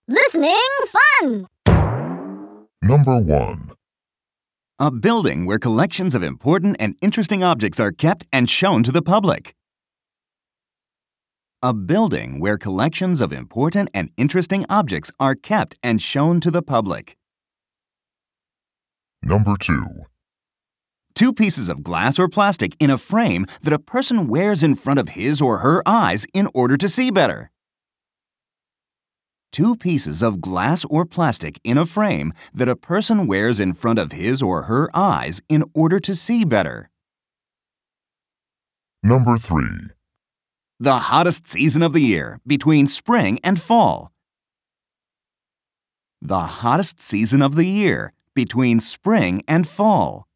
Listening fun! Number 1. A building where collections of important and interesting objects are kept and shown to the public. A building where collections of important and interesting objects are kept and shown to the public. Number 2. Two pieces of glass or plastic in a frame that a person wears in front of his or her eyes in order to see better. Two pieces of glass or plastic in a frame that a person wears in front of his or her eyes in order to see better. Number 3. The hottest season of the year, between spring and fall. The hottest season of the year, between spring and fall.